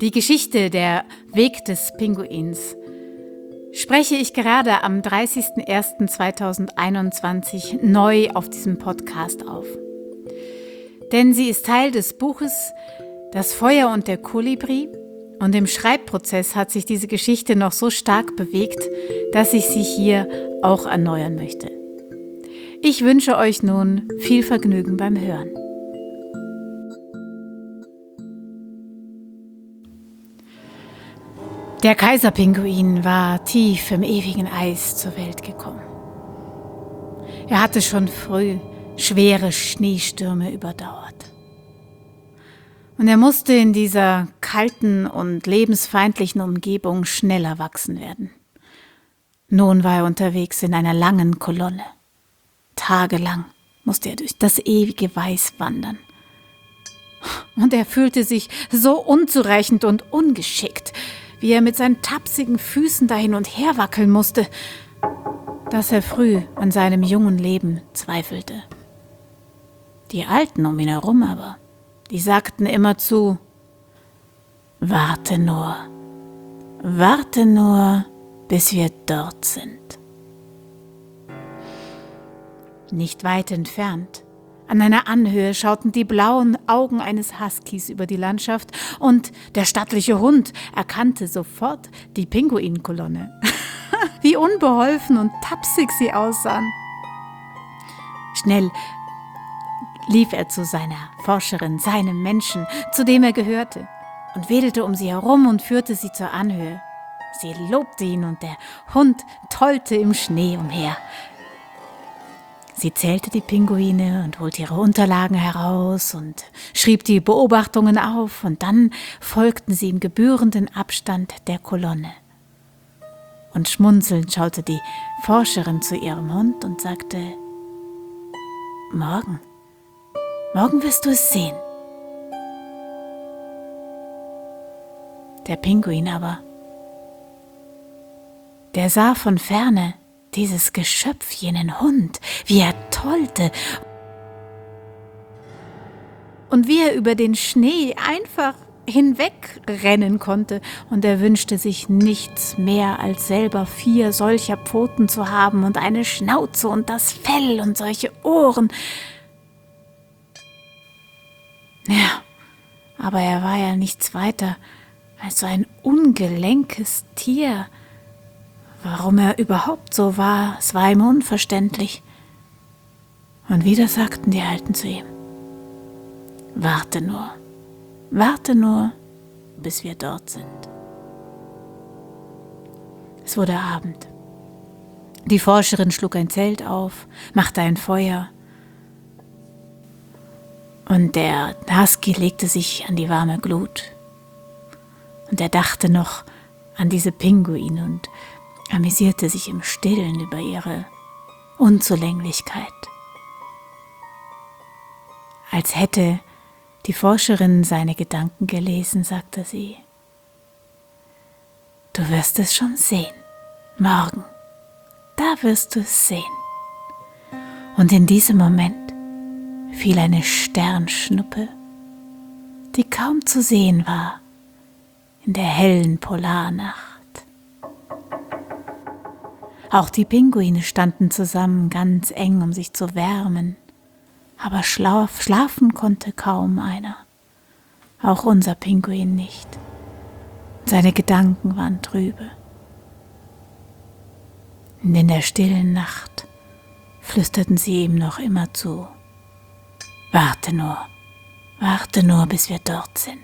Die Geschichte Der Weg des Pinguins spreche ich gerade am 30.01.2021 neu auf diesem Podcast auf. Denn sie ist Teil des Buches Das Feuer und der Kolibri und im Schreibprozess hat sich diese Geschichte noch so stark bewegt, dass ich sie hier auch erneuern möchte. Ich wünsche euch nun viel Vergnügen beim Hören. Der Kaiserpinguin war tief im ewigen Eis zur Welt gekommen. Er hatte schon früh schwere Schneestürme überdauert. Und er musste in dieser kalten und lebensfeindlichen Umgebung schneller wachsen werden. Nun war er unterwegs in einer langen Kolonne. Tagelang musste er durch das ewige Weiß wandern. Und er fühlte sich so unzureichend und ungeschickt, wie er mit seinen tapsigen Füßen da hin und her wackeln musste, dass er früh an seinem jungen Leben zweifelte. Die Alten um ihn herum aber, die sagten immerzu: warte nur, bis wir dort sind. Nicht weit entfernt, an einer Anhöhe, schauten die blauen Augen eines Huskies über die Landschaft und der stattliche Hund erkannte sofort die Pinguinkolonne. Wie unbeholfen und tapsig sie aussahen. Schnell lief er zu seiner Forscherin, seinem Menschen, zu dem er gehörte, und wedelte um sie herum und führte sie zur Anhöhe. Sie lobte ihn und der Hund tollte im Schnee umher. Sie zählte die Pinguine und holte ihre Unterlagen heraus und schrieb die Beobachtungen auf, und dann folgten sie im gebührenden Abstand der Kolonne. Und schmunzelnd schaute die Forscherin zu ihrem Hund und sagte: Morgen wirst du es sehen. Der Pinguin aber, der sah von ferne dieses Geschöpf, jenen Hund, wie er tollte und wie er über den Schnee einfach hinwegrennen konnte, und er wünschte sich nichts mehr, als selber 4 solcher Pfoten zu haben und eine Schnauze und das Fell und solche Ohren. Ja, aber er war ja nichts weiter als so ein ungelenkes Tier. Warum er überhaupt so war, es war ihm unverständlich. Und wieder sagten die Alten zu ihm: warte nur, bis wir dort sind. Es wurde Abend. Die Forscherin schlug ein Zelt auf, machte ein Feuer, und der Husky legte sich an die warme Glut. Und er dachte noch an diese Pinguine und amüsierte sich im Stillen über ihre Unzulänglichkeit. Als hätte die Forscherin seine Gedanken gelesen, sagte sie: du wirst es schon sehen, morgen, da wirst du es sehen. Und in diesem Moment fiel eine Sternschnuppe, die kaum zu sehen war in der hellen Polarnacht. Auch die Pinguine standen zusammen ganz eng, um sich zu wärmen, aber schlafen konnte kaum einer, auch unser Pinguin nicht. Seine Gedanken waren trübe. Und in der stillen Nacht flüsterten sie ihm noch immer zu: warte nur, bis wir dort sind.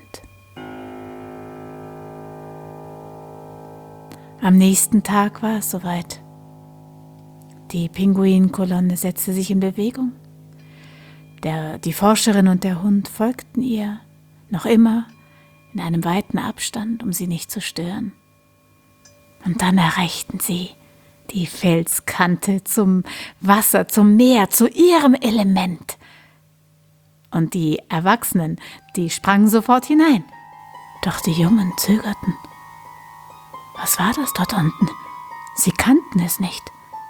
Am nächsten Tag war es soweit. Die Pinguinkolonne setzte sich in Bewegung. Die Forscherin und der Hund folgten ihr, noch immer in einem weiten Abstand, um sie nicht zu stören. Und dann erreichten sie die Felskante zum Wasser, zum Meer, zu ihrem Element. Und die Erwachsenen, die sprangen sofort hinein. Doch die Jungen zögerten. Was war das dort unten? Sie kannten es nicht.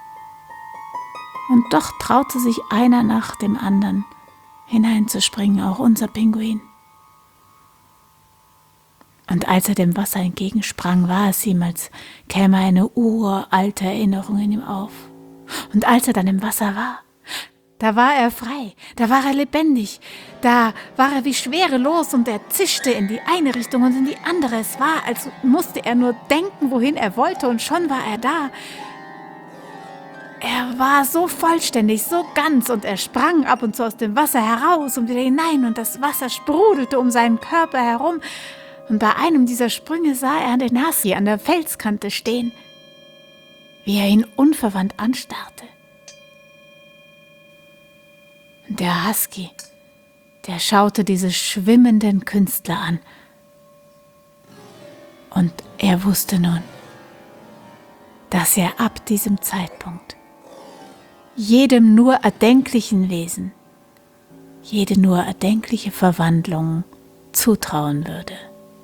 Und doch traute sich einer nach dem anderen hineinzuspringen, auch unser Pinguin. Und als er dem Wasser entgegensprang, war es ihm, als käme eine uralte Erinnerung in ihm auf. Und als er dann im Wasser war, da war er frei, da war er lebendig, da war er wie schwerelos und er zischte in die eine Richtung und in die andere. Es war, als musste er nur denken, wohin er wollte, und schon war er da. Er war so vollständig, so ganz, und er sprang ab und zu aus dem Wasser heraus und wieder hinein, und das Wasser sprudelte um seinen Körper herum. Und bei einem dieser Sprünge sah er den Husky an der Felskante stehen, wie er ihn unverwandt anstarrte. Und der Husky, der schaute diese schwimmenden Künstler an. Und er wusste nun, dass er ab diesem Zeitpunkt jedem nur erdenklichen Wesen, jede nur erdenkliche Verwandlung zutrauen würde.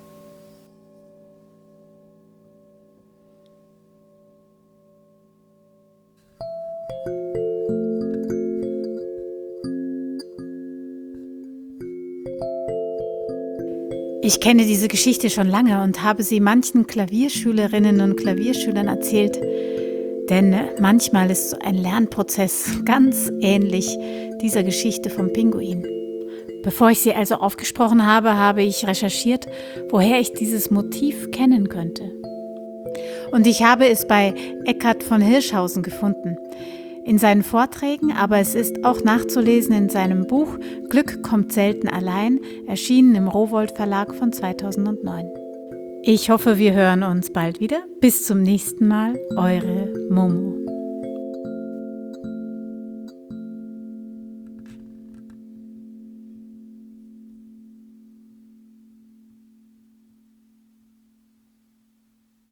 Ich kenne diese Geschichte schon lange und habe sie manchen Klavierschülerinnen und Klavierschülern erzählt, denn manchmal ist so ein Lernprozess ganz ähnlich dieser Geschichte vom Pinguin. Bevor ich sie also aufgesprochen habe, habe ich recherchiert, woher ich dieses Motiv kennen könnte. Und ich habe es bei Eckhard von Hirschhausen gefunden. In seinen Vorträgen, aber es ist auch nachzulesen in seinem Buch Glück kommt selten allein, erschienen im Rowohlt Verlag von 2009. Ich hoffe, wir hören uns bald wieder. Bis zum nächsten Mal, eure Momo.